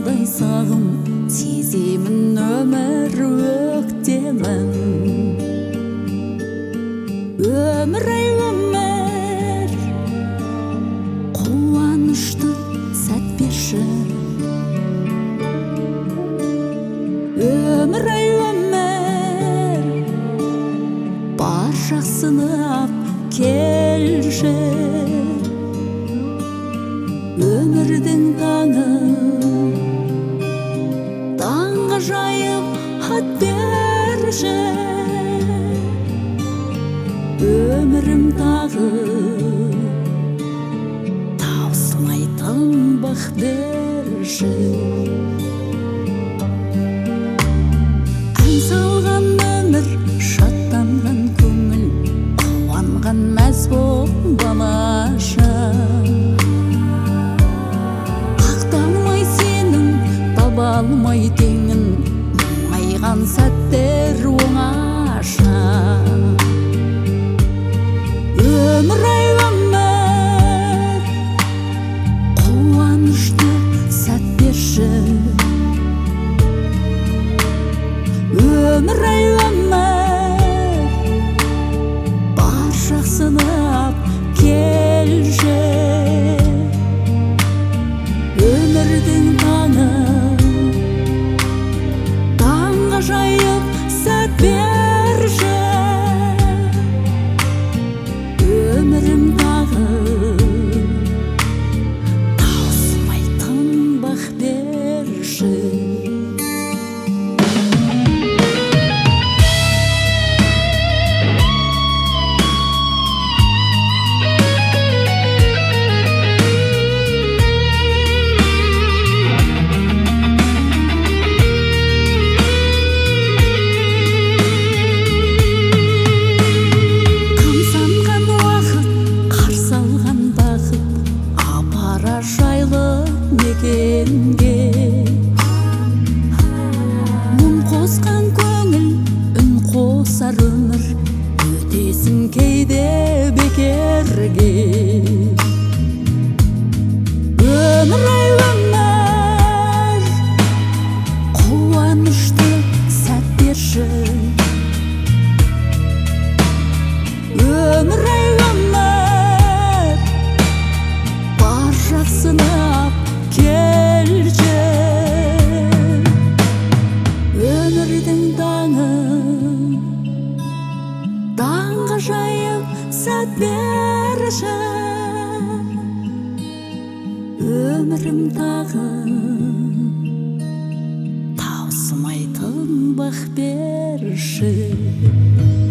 балдай сағым, сеземін өмір өктемін. Өмір ай өмір, қуанышты сәт берші. Өмір ай өмір, бар жақсыны ап келші. Өмірдің таңы, таңға жайып хат берші. Өмірім тағы таусылмайтын бақ берші. Ән салған өмір, шаттанған көңіл, қуанған мәз боп балаша. Ақталмай сенің, таба алмай теңін, мұңайған сәттер оңаша. Өмір ай өмір, қуанышты сәт берші. Өмір ай өмір, бар жақсыны ап келші. Өмірдің таңы, таңға жайып сәт берші. Өмірім тағы таусылмайтын бақ берші. Мұң қосқан көңіл, үн қосар өмір, өтесін кейде бекерге. Өмір ай өмір, қуанышты сәт берші. Өмір ай өмір, бар жақсыны ап келші. Өмірдің таңы, таңға жайып сәт берші. Өмірім тағы таусылмайтын бақ берші.